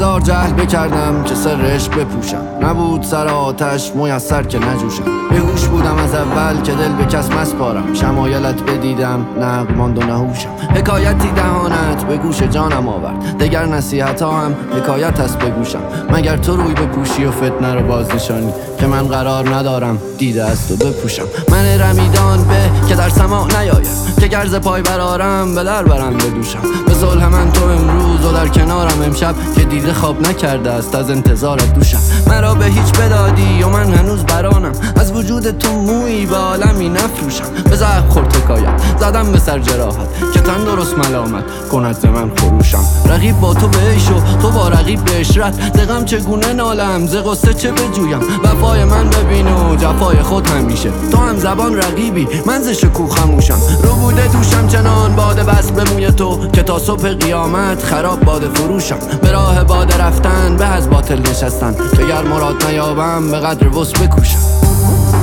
هزار جهل بکردم که سر عشق بپوشم. نبود سر آتش میسر که نجوشم. بیهوش بودم از اول که دل به کس مسپارم. شمایلت بدیدم نقل ماند و نهوشم. حکایتی دهانت به گوش جانم آورد. دگر نصیحت ها هم حکایت است به گوشم. مگر تو روی بپوشی و فتنه رو باز نشانی که من قرار ندارم دیده است و بپوشم. من رمیدان به که در سماع نیایم، که گرز پای برارم به در برم بدوشم. به صلح من تو امروز و در کنارم امشب، که دیده خواب نکرده است از انتظارت دوشم. مرا به هیچ بدادی و من هنوز برانم. از وجود تو مویی به عالمی نفروشم. به زخم خورد حکایت زدم به سر جراحت، که تن درست ملامت کند ز من خروشم. رقیب با تو به عیش و تو با رقیب به عشرت. ز غم چگونه نالم ز غصه چه بجویم. وفای من ببین و جفای خود همیشه. تو هم زبان رقیبی من ز شکوه خموشم. رو بوده دوشم چنان باده بس به موی تو، که تا صبح قیامت خراب باده فروشم. به راه باده رفتن به از باطل نشستن، که گر مراد نیابم به قدر وس بکوشم.